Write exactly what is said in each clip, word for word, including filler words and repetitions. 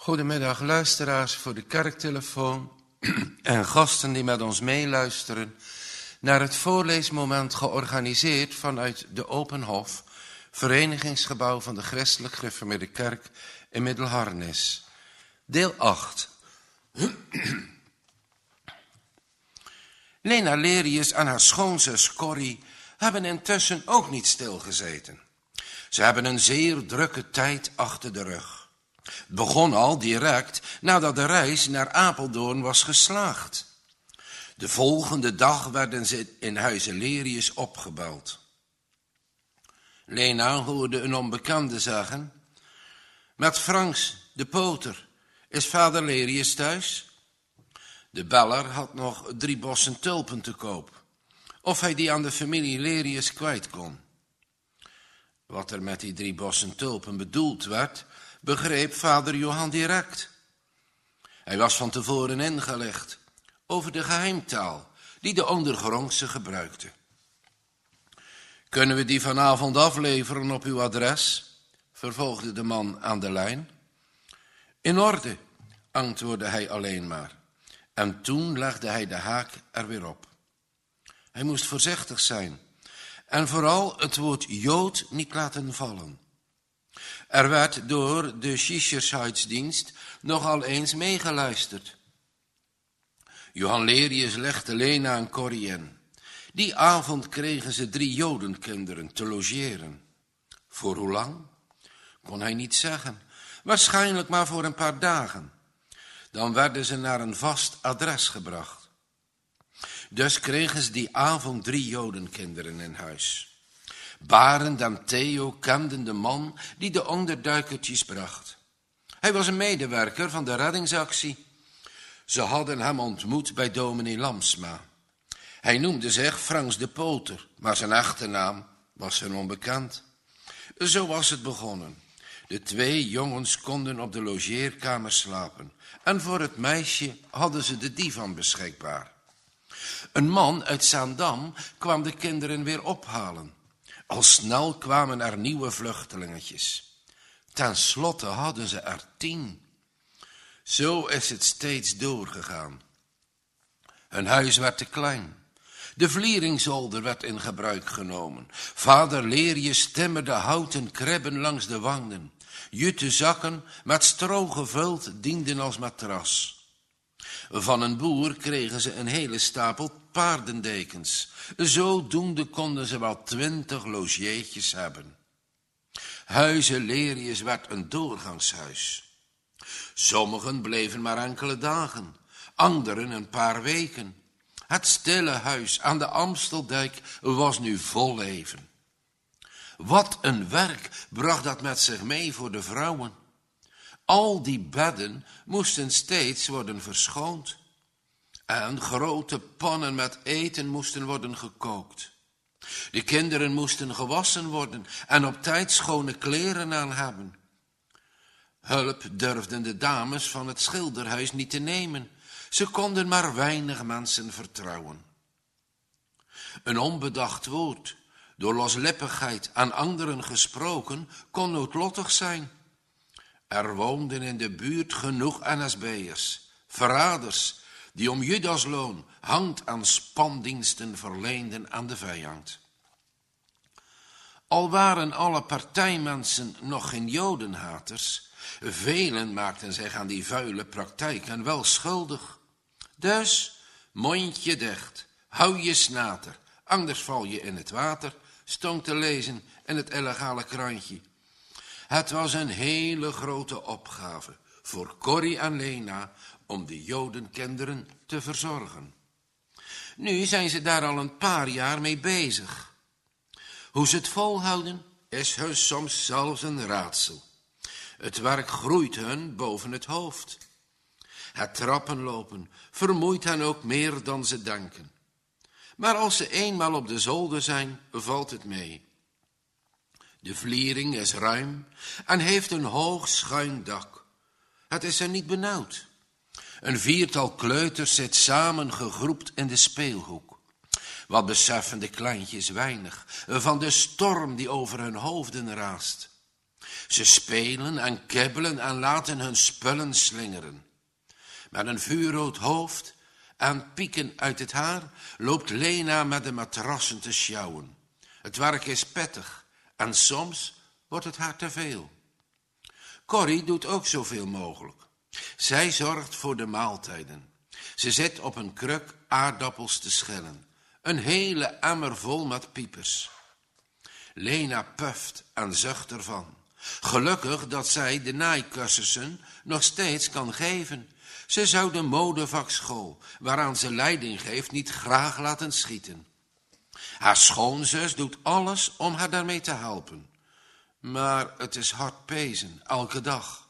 Goedemiddag luisteraars voor de kerktelefoon en gasten die met ons meeluisteren naar het voorleesmoment georganiseerd vanuit de Openhof, verenigingsgebouw van de Christelijk Gereformeerde Kerk in Middelharnis. Deel acht. Lena Lerius en haar schoonzus Corrie hebben intussen ook niet stilgezeten. Ze hebben een zeer drukke tijd achter de rug. Het begon al direct nadat de reis naar Apeldoorn was geslaagd. De volgende dag werden ze in Huize Lerius opgebeld. Lena hoorde een onbekende zeggen: met Franks, de poter, is vader Lerius thuis? De beller had nog drie bossen tulpen te koop, of hij die aan de familie Lerius kwijt kon. Wat er met die drie bossen tulpen bedoeld werd, begreep vader Johan direct. Hij was van tevoren ingelicht over de geheimtaal die de ondergrondse gebruikte. Kunnen we die vanavond afleveren op uw adres? Vervolgde de man aan de lijn. In orde, antwoordde hij alleen maar. En toen legde hij de haak er weer op. Hij moest voorzichtig zijn en vooral het woord Jood niet laten vallen. Er werd door de Sicherheidsdienst nogal eens meegeluisterd. Johan Lerius legde Lena en Corrie in. Die avond kregen ze drie jodenkinderen te logeren. Voor hoe lang? Kon hij niet zeggen. Waarschijnlijk maar voor een paar dagen. Dan werden ze naar een vast adres gebracht. Dus kregen ze die avond drie jodenkinderen in huis. Barend en Theo kenden de man die de onderduikertjes bracht. Hij was een medewerker van de reddingsactie. Ze hadden hem ontmoet bij dominee Lamsma. Hij noemde zich Franks de Poter, maar zijn echte naam was hun onbekend. Zo was het begonnen. De twee jongens konden op de logeerkamer slapen en voor het meisje hadden ze de divan beschikbaar. Een man uit Zaandam kwam de kinderen weer ophalen. Al snel kwamen er nieuwe vluchtelingetjes. Ten slotte hadden ze er tien. Zo is het steeds doorgegaan. Hun huis werd te klein. De vlieringzolder werd in gebruik genomen. Vader Lerius timmerde houten kribben langs de wanden. Jute zakken met stro gevuld dienden als matras. Van een boer kregen ze een hele stapel paardendekens. Zodoende konden ze wel twintig logeetjes hebben. Huize Lerius werd een doorgangshuis. Sommigen bleven maar enkele dagen, anderen een paar weken. Het stille huis aan de Amsteldijk was nu vol leven. Wat een werk bracht dat met zich mee voor de vrouwen. Al die bedden moesten steeds worden verschoond. En grote pannen met eten moesten worden gekookt. De kinderen moesten gewassen worden en op tijd schone kleren aan hebben. Hulp durfden de dames van het schilderhuis niet te nemen. Ze konden maar weinig mensen vertrouwen. Een onbedacht woord, door loslippigheid aan anderen gesproken, kon noodlottig zijn. Er woonden in de buurt genoeg N S B'ers, verraders, die om Judasloon hand aan spandiensten verleenden aan de vijand. Al waren alle partijmensen nog geen jodenhaters, velen maakten zich aan die vuile praktijken wel schuldig. Dus, mondje dicht, hou je snater, anders val je in het water, stond te lezen in het illegale krantje. Het was een hele grote opgave voor Corrie en Lena om de jodenkinderen te verzorgen. Nu zijn ze daar al een paar jaar mee bezig. Hoe ze het volhouden is hun soms zelfs een raadsel. Het werk groeit hun boven het hoofd. Het trappenlopen vermoeit hen ook meer dan ze denken. Maar als ze eenmaal op de zolder zijn, valt het mee. De vliering is ruim en heeft een hoog schuin dak. Het is er niet benauwd. Een viertal kleuters zit samen gegroept in de speelhoek. Wat beseffen de kleintjes weinig van de storm die over hun hoofden raast. Ze spelen en kibbelen en laten hun spullen slingeren. Met een vuurrood hoofd en pieken uit het haar loopt Lena met de matrassen te sjouwen. Het werk is pittig en soms wordt het haar te veel. Corrie doet ook zoveel mogelijk. Zij zorgt voor de maaltijden. Ze zit op een kruk aardappels te schillen. Een hele emmer vol met piepers. Lena puft en zucht ervan. Gelukkig dat zij de naaikursussen nog steeds kan geven. Ze zou de modevakschool, waaraan ze leiding geeft, niet graag laten schieten. Haar schoonzus doet alles om haar daarmee te helpen. Maar het is hard pezen, elke dag.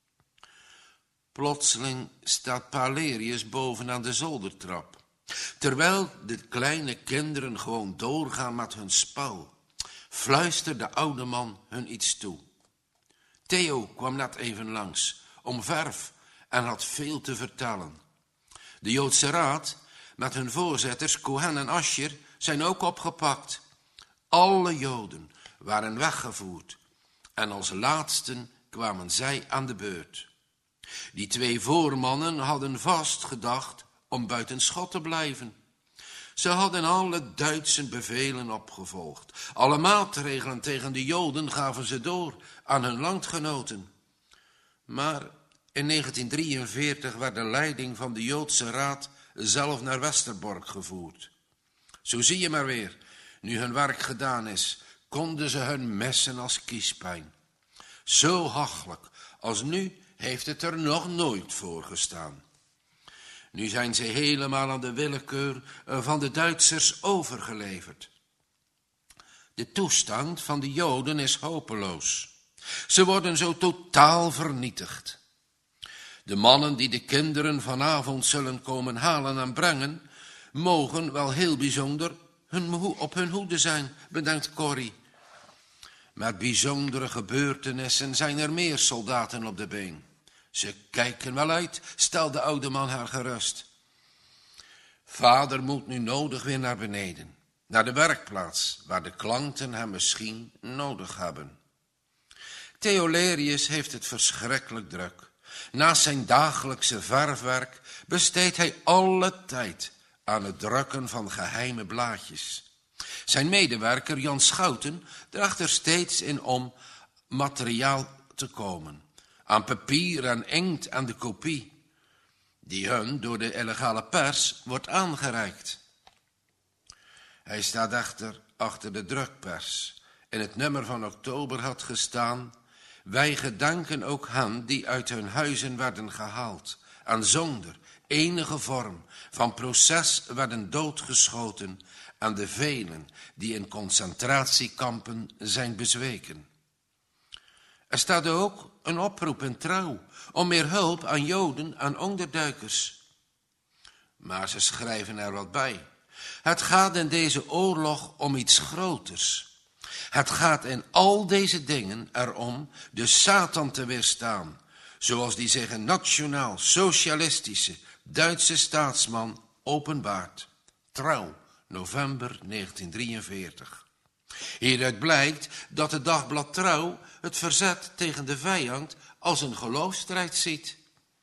Plotseling staat Palerius boven aan de zoldertrap. Terwijl de kleine kinderen gewoon doorgaan met hun spel, fluistert de oude man hun iets toe. Theo kwam net even langs, om verf, en had veel te vertellen. De Joodse Raad, met hun voorzitters Cohen en Ascher, zijn ook opgepakt. Alle Joden waren weggevoerd en als laatsten kwamen zij aan de beurt. Die twee voormannen hadden vast gedacht om buiten schot te blijven. Ze hadden alle Duitse bevelen opgevolgd. Alle maatregelen tegen de Joden gaven ze door aan hun landgenoten. Maar in negentien drieënveertig werd de leiding van de Joodse Raad zelf naar Westerbork gevoerd. Zo zie je maar weer, nu hun werk gedaan is, konden ze hun messen als kiespijn. Zo hachelijk als nu heeft het er nog nooit voor gestaan. Nu zijn ze helemaal aan de willekeur van de Duitsers overgeleverd. De toestand van de Joden is hopeloos. Ze worden zo totaal vernietigd. De mannen die de kinderen vanavond zullen komen halen en brengen, mogen wel heel bijzonder hun, op hun hoede zijn, bedenkt Corrie. Met bijzondere gebeurtenissen zijn er meer soldaten op de been. Ze kijken wel uit, stelt de oude man haar gerust. Vader moet nu nodig weer naar beneden, naar de werkplaats, waar de klanten hem misschien nodig hebben. Theolerius heeft het verschrikkelijk druk. Naast zijn dagelijkse verfwerk besteedt hij alle tijd aan het drukken van geheime blaadjes. Zijn medewerker Jan Schouten draagt er steeds in om materiaal te komen. Aan papier en inkt en de kopie, die hun door de illegale pers wordt aangereikt. Hij staat echter achter de drukpers. In het nummer van oktober had gestaan: wij gedenken ook hen die uit hun huizen werden gehaald en zonder enige vorm van proces werden doodgeschoten en de velen die in concentratiekampen zijn bezweken. Er staat ook een oproep in Trouw om meer hulp aan Joden en onderduikers. Maar ze schrijven er wat bij. Het gaat in deze oorlog om iets groters. Het gaat in al deze dingen erom de Satan te weerstaan, zoals die zich een nationaal-socialistische Duitse staatsman openbaart. Trouw, november negentien drieënveertig. Hieruit blijkt dat het dagblad Trouw het verzet tegen de vijand als een geloofsstrijd ziet.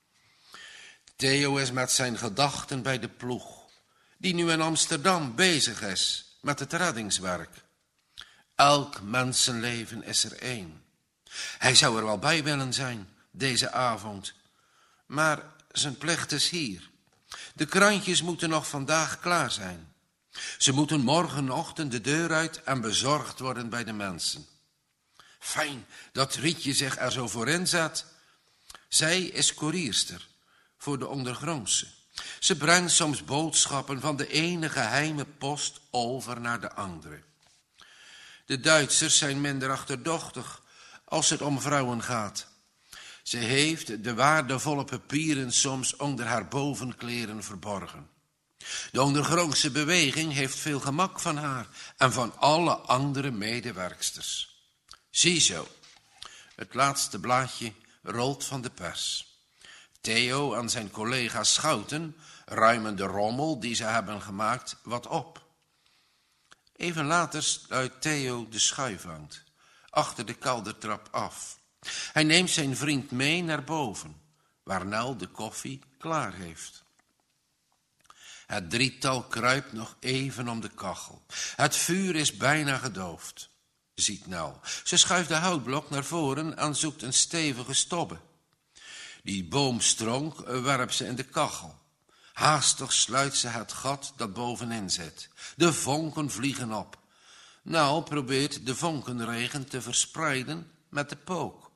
Theo is met zijn gedachten bij de ploeg, die nu in Amsterdam bezig is met het reddingswerk. Elk mensenleven is er één. Hij zou er wel bij willen zijn, deze avond. Maar zijn plicht is hier. De krantjes moeten nog vandaag klaar zijn. Ze moeten morgenochtend de deur uit en bezorgd worden bij de mensen. Fijn dat Rietje zich er zo voor inzet. Zij is koerierster voor de ondergrondse. Ze brengt soms boodschappen van de ene geheime post over naar de andere. De Duitsers zijn minder achterdochtig als het om vrouwen gaat. Ze heeft de waardevolle papieren soms onder haar bovenkleren verborgen. De ondergrondse beweging heeft veel gemak van haar en van alle andere medewerksters. Ziezo, het laatste blaadje rolt van de pers. Theo en zijn collega Schouten ruimen de rommel die ze hebben gemaakt wat op. Even later sluit Theo de schuifwand achter de keldertrap af. Hij neemt zijn vriend mee naar boven, waar Nel de koffie klaar heeft. Het drietal kruipt nog even om de kachel. Het vuur is bijna gedoofd, ziet Nel. Ze schuift de houtblok naar voren en zoekt een stevige stobbe. Die boomstronk werpt ze in de kachel. Haastig sluit ze het gat dat bovenin zit. De vonken vliegen op. Nel probeert de vonkenregen te verspreiden met de pook.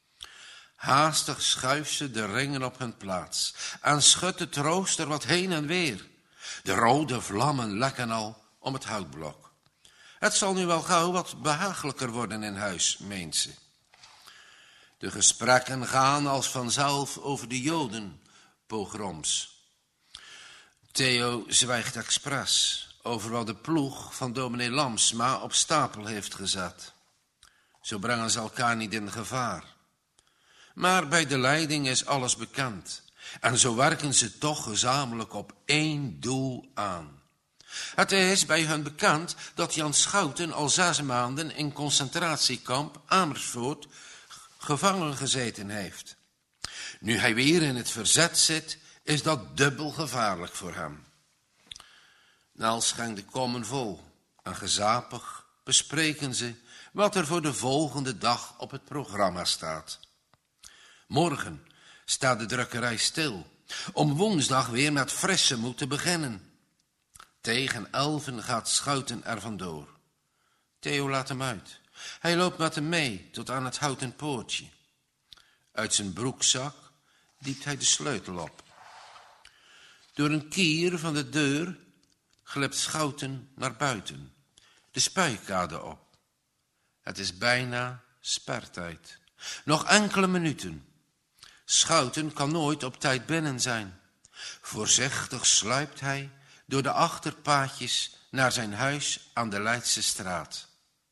Haastig schuift ze de ringen op hun plaats en schudt het rooster wat heen en weer. De rode vlammen lekken al om het houtblok. Het zal nu wel gauw wat behagelijker worden in huis, meent ze. De gesprekken gaan als vanzelf over de Jodenpogroms. Theo zwijgt expres over wat de ploeg van dominee Lamsma op stapel heeft gezet. Zo brengen ze elkaar niet in gevaar. Maar bij de leiding is alles bekend. En zo werken ze toch gezamenlijk op één doel aan. Het is bij hun bekend dat Jan Schouten al zes maanden in concentratiekamp Amersfoort gevangen gezeten heeft. Nu hij weer in het verzet zit, is dat dubbel gevaarlijk voor hem. Nel schenkt de kommen vol en gezapig bespreken ze wat er voor de volgende dag op het programma staat. Morgen staat de drukkerij stil, om woensdag weer met frisse moed te beginnen. Tegen elven gaat Schouten er vandoor. Theo laat hem uit. Hij loopt met hem mee tot aan het houten poortje. Uit zijn broekzak diept hij de sleutel op. Door een kier van de deur glipt Schouten naar buiten, de spuikade op. Het is bijna spertijd. Nog enkele minuten. Schouten kan nooit op tijd binnen zijn. Voorzichtig sluipt hij door de achterpaadjes naar zijn huis aan de Leidse straat.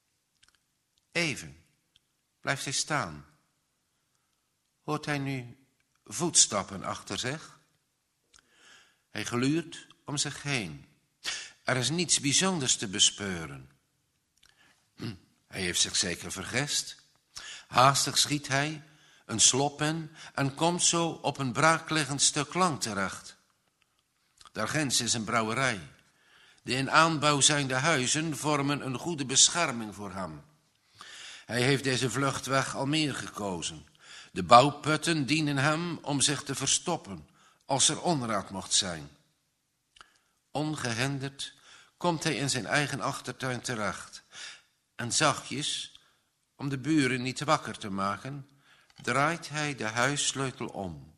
Even blijft hij staan. Hoort hij nu voetstappen achter zich? Hij gluurt om zich heen. Er is niets bijzonders te bespeuren. Hm, hij heeft zich zeker vergist. Haastig schiet hij een slop in en komt zo op een braakliggend stuk land terecht. Daarginds is een brouwerij. De in aanbouw zijnde huizen vormen een goede bescherming voor hem. Hij heeft deze vluchtweg al meer gekozen. De bouwputten dienen hem om zich te verstoppen als er onraad mocht zijn. Ongehinderd komt hij in zijn eigen achtertuin terecht. En zachtjes, om de buren niet wakker te maken, draait hij de huissleutel om.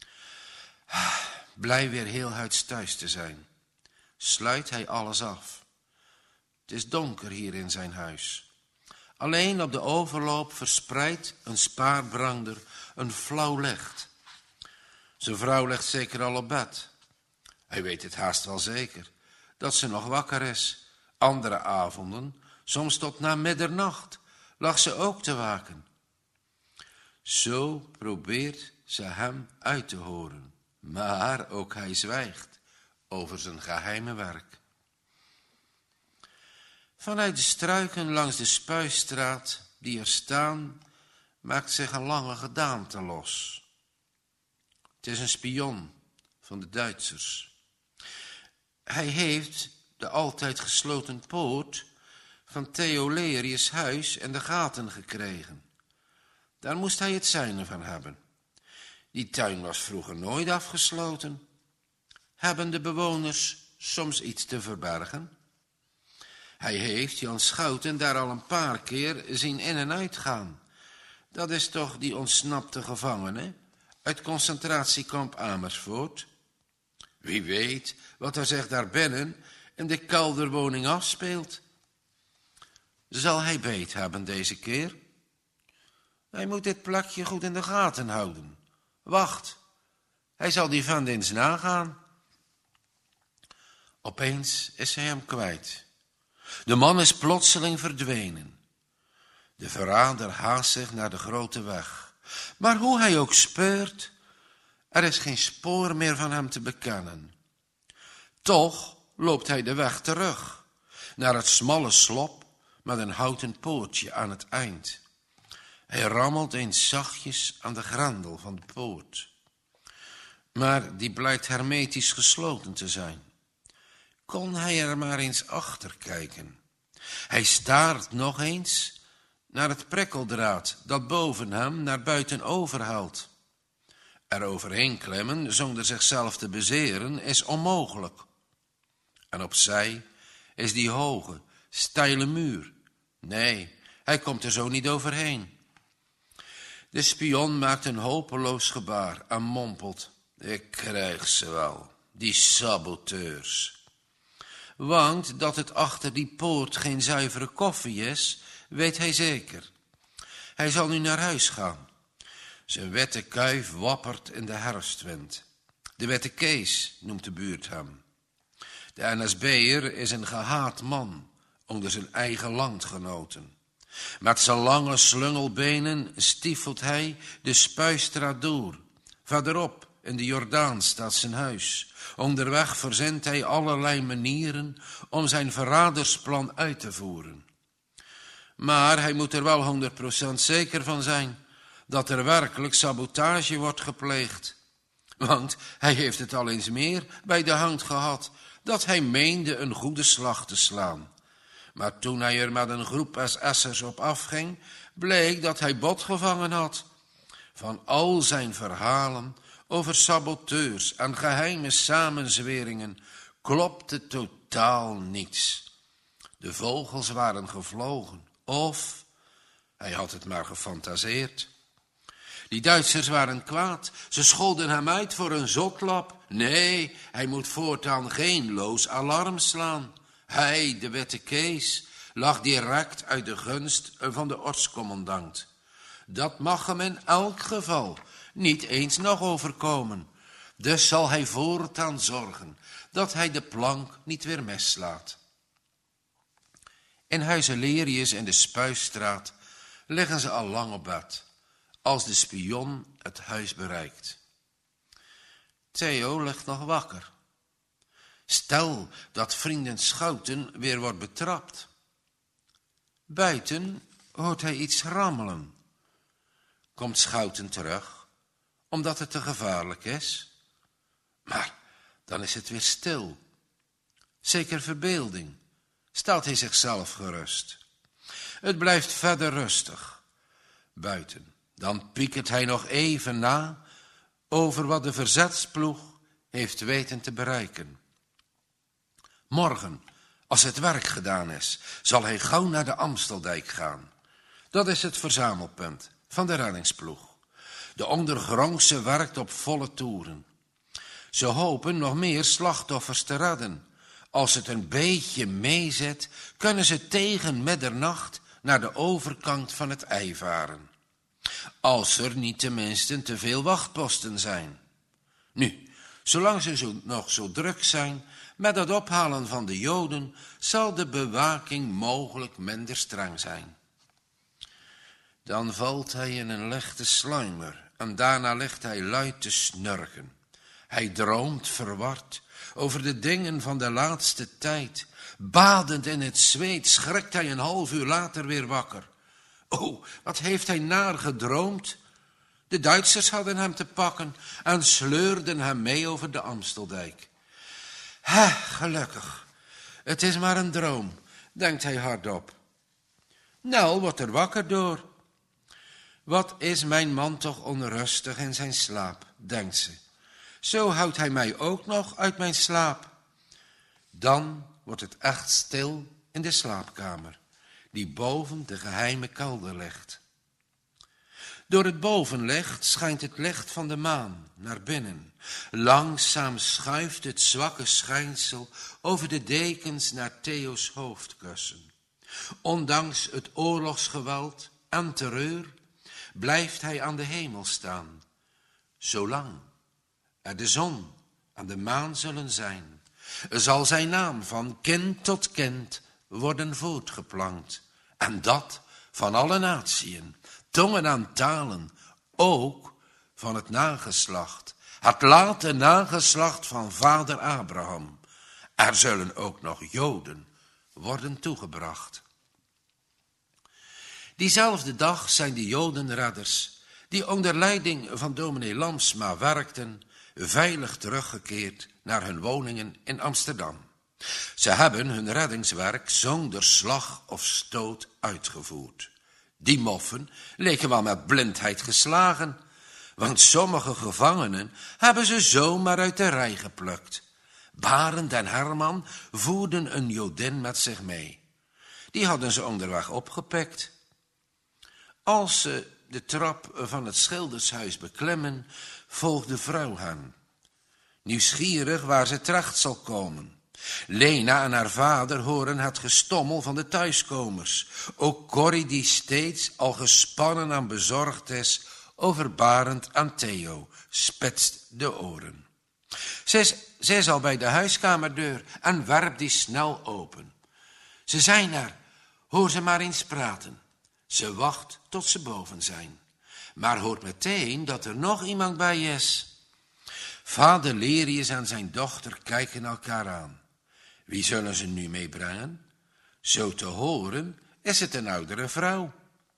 Blij weer heel huids thuis te zijn, sluit hij alles af. Het is donker hier in zijn huis. Alleen op de overloop verspreidt een spaarbrander een flauw licht. Zijn vrouw ligt zeker al op bed. Hij weet het haast wel zeker, dat ze nog wakker is. Andere avonden, soms tot na middernacht, lag ze ook te waken. Zo probeert ze hem uit te horen, maar ook hij zwijgt over zijn geheime werk. Vanuit de struiken langs de Spuistraat die er staan, maakt zich een lange gedaante los. Het is een spion van de Duitsers. Hij heeft de altijd gesloten poort van Theo Lerius' huis in de gaten gekregen. Daar moest hij het zijne van hebben. Die tuin was vroeger nooit afgesloten. Hebben de bewoners soms iets te verbergen? Hij heeft Jan Schouten daar al een paar keer zien in en uitgaan. Dat is toch die ontsnapte gevangene uit concentratiekamp Amersfoort? Wie weet wat er zich daar binnen in de kelderwoning afspeelt. Zal hij beet hebben deze keer? Hij moet dit plekje goed in de gaten houden. Wacht, hij zal die vent eens nagaan. Opeens is hij hem kwijt. De man is plotseling verdwenen. De verrader haast zich naar de grote weg. Maar hoe hij ook speurt, er is geen spoor meer van hem te bekennen. Toch loopt hij de weg terug, naar het smalle slop met een houten poortje aan het eind. Hij rammelt eens zachtjes aan de grendel van de poort. Maar die blijkt hermetisch gesloten te zijn. Kon hij er maar eens achter kijken. Hij staart nog eens naar het prikkeldraad dat boven hem naar buiten overhaalt. Er overheen klimmen zonder zichzelf te bezeren is onmogelijk. En opzij is die hoge, steile muur. Nee, hij komt er zo niet overheen. De spion maakt een hopeloos gebaar en mompelt: ik krijg ze wel, die saboteurs. Want dat het achter die poort geen zuivere koffie is, weet hij zeker. Hij zal nu naar huis gaan. Zijn witte kuif wappert in de herfstwind. De witte Kees noemt de buurt hem. De N S B'er is een gehaat man onder zijn eigen landgenoten. Met zijn lange slungelbenen stiefelt hij de Spuistraat door. Verderop in de Jordaan staat zijn huis. Onderweg verzint hij allerlei manieren om zijn verradersplan uit te voeren. Maar hij moet er wel honderd procent zeker van zijn dat er werkelijk sabotage wordt gepleegd. Want hij heeft het al eens meer bij de hand gehad dat hij meende een goede slag te slaan. Maar toen hij er met een groep S S'ers op afging, bleek dat hij bot gevangen had. Van al zijn verhalen over saboteurs en geheime samenzweringen klopte totaal niets. De vogels waren gevlogen, of hij had het maar gefantaseerd. Die Duitsers waren kwaad, ze scholden hem uit voor een zotlap. Nee, hij moet voortaan geen loos alarm slaan. Hij, de witte Kees, lag direct uit de gunst van de ortscommandant. Dat mag hem in elk geval niet eens nog overkomen. Dus zal hij voortaan zorgen dat hij de plank niet weer mislaat. In Huize Lerius in de Spuistraat liggen ze al lang op bed, als de spion het huis bereikt. Theo ligt nog wakker. Stel dat vrienden Schouten weer wordt betrapt. Buiten hoort hij iets rammelen. Komt Schouten terug, omdat het te gevaarlijk is? Maar dan is het weer stil. Zeker verbeelding, stelt hij zichzelf gerust. Het blijft verder rustig. Buiten, dan piekert hij nog even na over wat de verzetsploeg heeft weten te bereiken. Morgen, als het werk gedaan is, zal hij gauw naar de Amsteldijk gaan. Dat is het verzamelpunt van de reddingsploeg. De ondergrondse werkt op volle toeren. Ze hopen nog meer slachtoffers te redden. Als het een beetje meezet, kunnen ze tegen middernacht naar de overkant van het IJ varen. Als er niet tenminste te veel wachtposten zijn. Nu, zolang ze zo, nog zo druk zijn met het ophalen van de Joden, zal de bewaking mogelijk minder streng zijn. Dan valt hij in een lichte sluimer en daarna ligt hij luid te snurken. Hij droomt verward over de dingen van de laatste tijd. Badend in het zweet schrikt hij een half uur later weer wakker. Oh, wat heeft hij naar gedroomd? De Duitsers hadden hem te pakken en sleurden hem mee over de Amsteldijk. Hè, gelukkig. Het is maar een droom, denkt hij hardop. Nel wordt er wakker door. Wat is mijn man toch onrustig in zijn slaap, denkt ze. Zo houdt hij mij ook nog uit mijn slaap. Dan wordt het echt stil in de slaapkamer, die boven de geheime kelder ligt. Door het bovenlicht schijnt het licht van de maan naar binnen. Langzaam schuift het zwakke schijnsel over de dekens naar Theo's hoofdkussen. Ondanks het oorlogsgeweld en terreur blijft hij aan de hemel staan. Zolang er de zon en de maan zullen zijn, zal zijn naam van kind tot kind worden voortgeplankt. En dat van alle natieën, tongen en talen, ook van het nageslacht, het late nageslacht van vader Abraham. Er zullen ook nog Joden worden toegebracht. Diezelfde dag zijn de Jodenredders, die onder leiding van dominee Lamsma werkten, veilig teruggekeerd naar hun woningen in Amsterdam. Ze hebben hun reddingswerk zonder slag of stoot uitgevoerd. Die moffen leken wel met blindheid geslagen, want sommige gevangenen hebben ze zomaar uit de rij geplukt. Barend en Herman voerden een Jodin met zich mee. Die hadden ze onderweg opgepikt. Als ze de trap van het schildershuis beklimmen, volgt de vrouw hen. Nieuwsgierig waar ze terecht zal komen. Lena en haar vader horen het gestommel van de thuiskomers. Ook Corrie, die steeds al gespannen en bezorgd is over Barend en Theo, spitst de oren. Zij is, zij is al bij de huiskamerdeur en werpt die snel open. Ze zijn er, hoor ze maar eens praten. Ze wacht tot ze boven zijn, maar hoort meteen dat er nog iemand bij is. Vader Lerius en zijn dochter kijken elkaar aan. Wie zullen ze nu meebrengen? Zo te horen is het een oudere vrouw.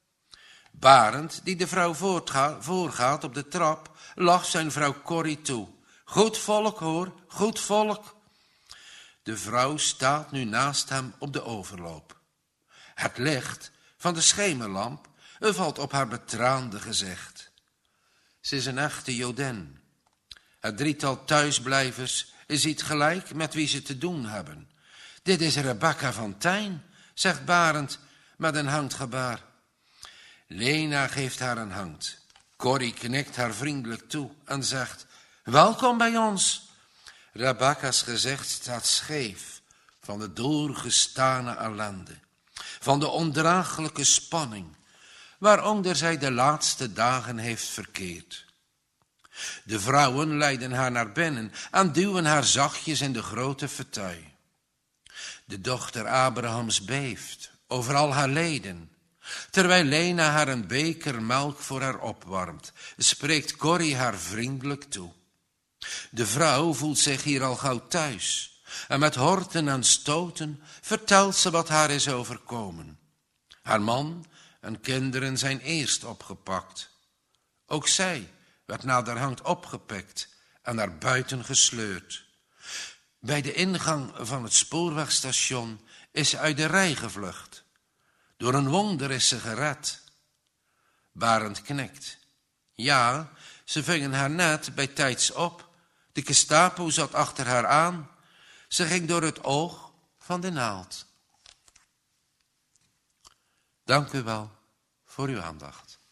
Barend, die de vrouw voortga, voorgaat op de trap, lacht zijn vrouw Corrie toe. Goed volk hoor, goed volk. De vrouw staat nu naast hem op de overloop. Het licht van de schemerlamp valt op haar betraande gezicht. Ze is een echte Jodin. Het drietal thuisblijvers ziet gelijk met wie ze te doen hebben. Dit is Rebecca van Tijn, zegt Barend met een handgebaar. Lena geeft haar een hand. Corrie knikt haar vriendelijk toe en zegt, welkom bij ons. Rebecca's gezicht staat scheef van de doorgestane ellende, van de ondraaglijke spanning waaronder zij de laatste dagen heeft verkeerd. De vrouwen leiden haar naar binnen en duwen haar zachtjes in de grote fauteuil. De dochter Abrahams beeft over al haar leden. Terwijl Lena haar een beker melk voor haar opwarmt, spreekt Corrie haar vriendelijk toe. De vrouw voelt zich hier al gauw thuis en met horten en stoten vertelt ze wat haar is overkomen. Haar man en kinderen zijn eerst opgepakt. Ook zij werd naderhand opgepikt en naar buiten gesleurd. Bij de ingang van het spoorwegstation is ze uit de rij gevlucht. Door een wonder is ze gered. Barend knikt. Ja, ze vingen haar net bij tijds op. De Gestapo zat achter haar aan. Ze ging door het oog van de naald. Dank u wel voor uw aandacht.